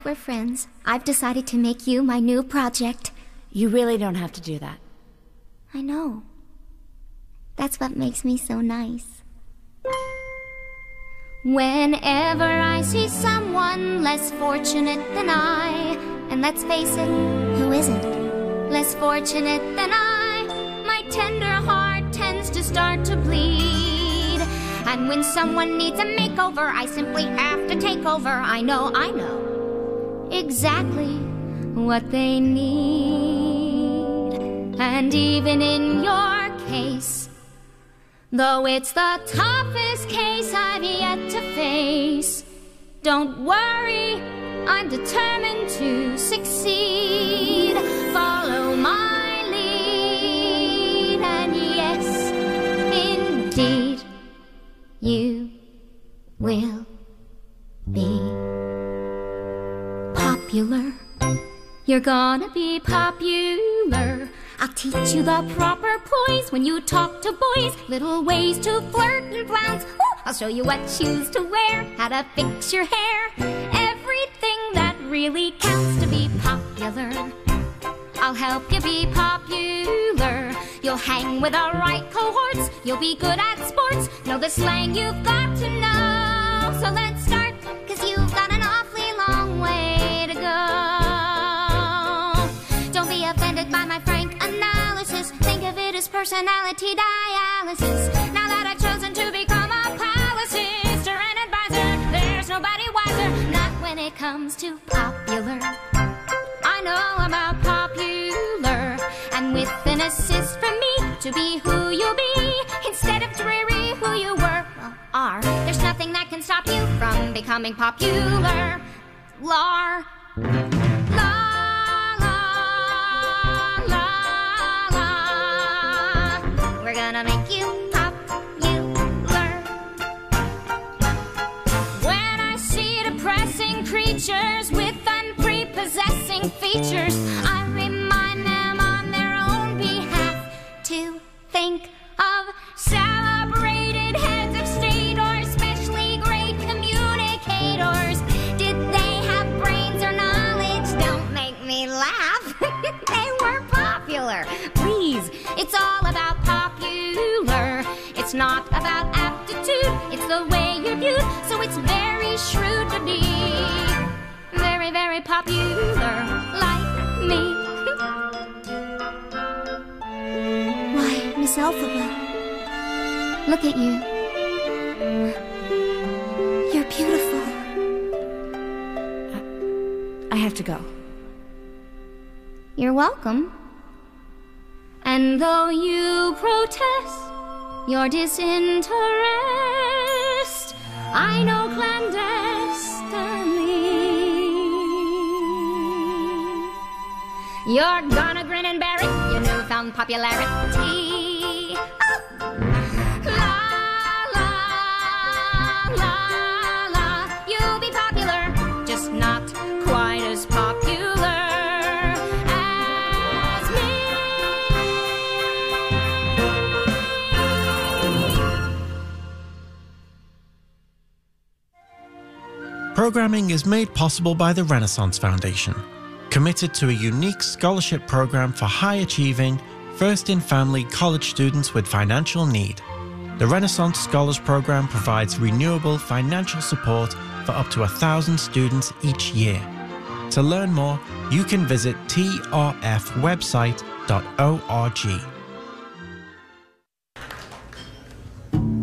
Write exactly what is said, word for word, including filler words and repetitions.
We're friends. I've decided to make you my new project. You really don't have to do that. I know. That's what makes me so nice. Whenever I see someone less fortunate than I, and let's face it, who isn't less fortunate than I, my tender heart tends to start to bleed. And when someone needs a makeover, I simply have to take over. I know, I know exactly what they need. And even in your case, though it's the toughest case I've yet to face, don't worry, I'm determined to succeed. Follow my lead, and yes, indeed, you will be popular. You're gonna be popular. I'll teach you the proper poise when you talk to boys, little ways to flirt and flounce. Ooh, I'll show you what shoes to wear, how to fix your hair, everything that really counts to be popular. I'll help you be popular. You'll hang with the right cohorts, you'll be good at sports, know the slang you've got to know. So let's start, cause you've got an awfully long way to go. Don't be offended by my frank analysis, think of it as personality dialysis. Now that I've chosen to become a palace or an advisor, there's nobody wiser, not when it comes to popular. I know about popular, and with an assist from me to be who you'll be, instead of dreary who you were, well, are. There's nothing that can stop you from becoming popular. Lar. La, la, la, la. We're gonna make you popular. When I see depressing creatures with unprepossessing features, I remind them on their own behalf to think of celebrated heads of state or especially great communicators. Did they have brains or knowledge? Don't make me laugh. They were popular. Please, it's all about popular. It's not about aptitude, it's the way you're viewed. So it's very shrewd to be very, very popular, like me. Why, Miss Elphaba, look at you. You're beautiful. I have to go. You're welcome. And though you protest your disinterest, I know clandestinely you're gonna grin and bear it, your newfound popularity. Oh. La, la, la, la. You'll be popular, just not quite as popular as me. Programming is made possible by the Renaissance Foundation, committed to a unique scholarship program for high-achieving, first-in-family college students with financial need. The Renaissance Scholars Program provides renewable financial support for up to a thousand students each year. To learn more, you can visit t r f website dot org.